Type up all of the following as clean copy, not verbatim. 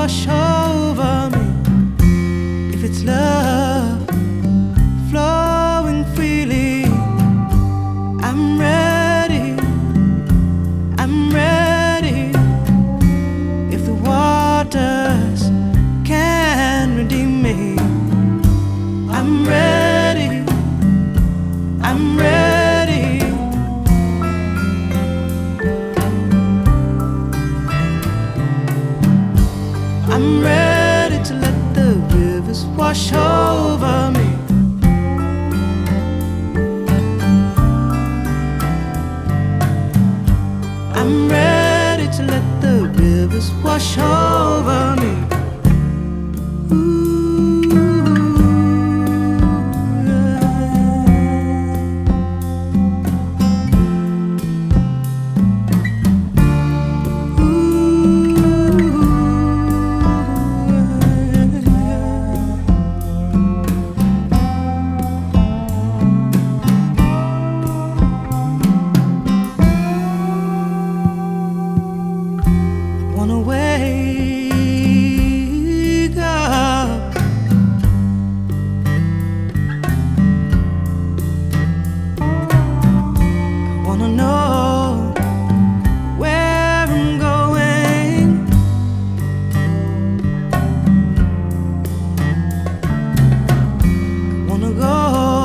wash over me. If it's love flowing freely, I'm ready, I'm ready. If the waters can redeem me, I'm ready, I'm ready. I'm ready to let the rivers wash over me. I'm ready to let the rivers wash over me. Wanna wake up, wanna know where I'm going, wanna go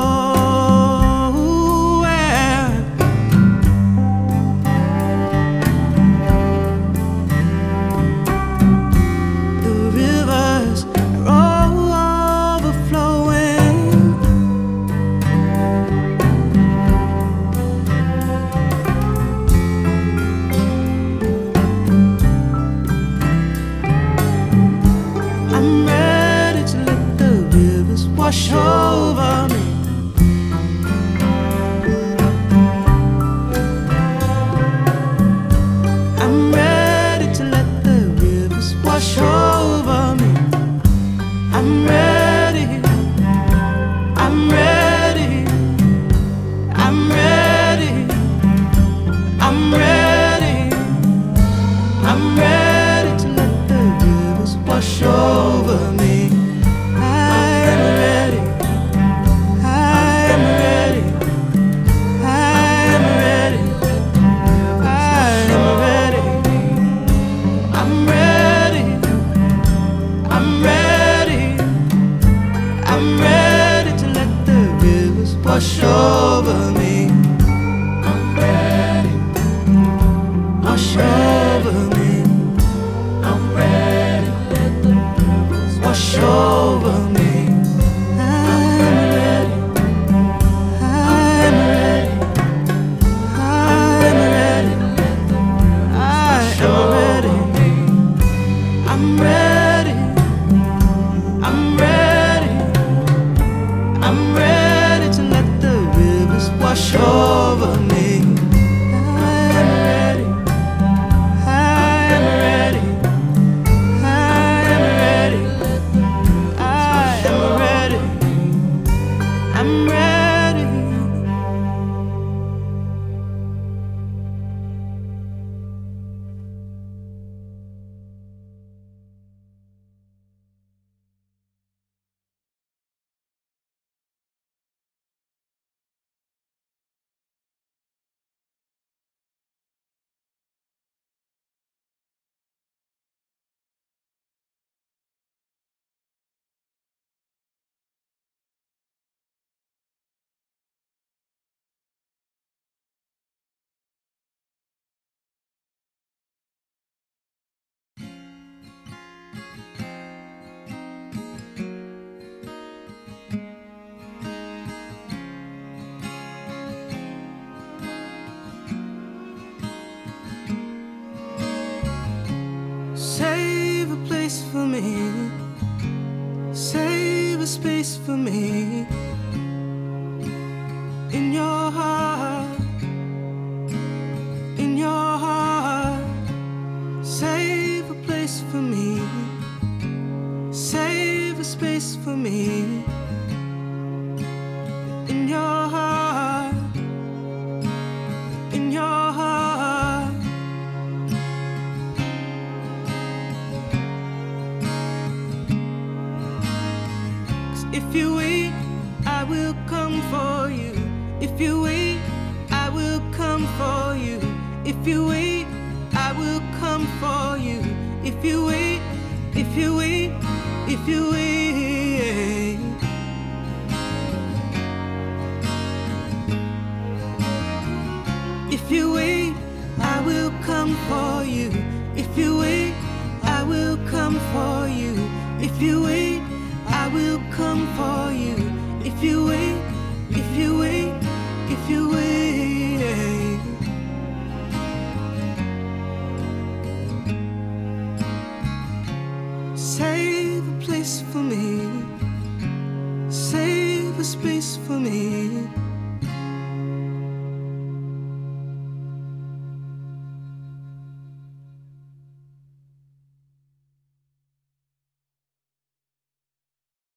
where the rivers are overflowing. I'm ready to let the rivers wash over me. I'm ready to let the rivers wash over me. I'm ready, I'm ready, I'm ready, I'm ready, I'm ready to let the rivers wash over me. I am ready, I am ready, I am ready, I am ready, I'm ready, I'm ready, I'm ready to let the rivers wash over me. I'm ready, wash over me. I'm ready, let the rivers wash over me. I'm ready, I'm ready, I'm ready, I am ready, I'm ready, I'm ready, I'm ready to let the rivers wash over me. I'm ready, I am ready, I am ready, I am ready, I'm ready. If you wait, I will come for you. If you wait, I will come for you. If you wait, I will come for you. If you wait, if you wait, if you wait. If you wait, I will come for you. If you wait, I will come for you. If you wait, I will come for you. If you wait, if you wait, if you wait.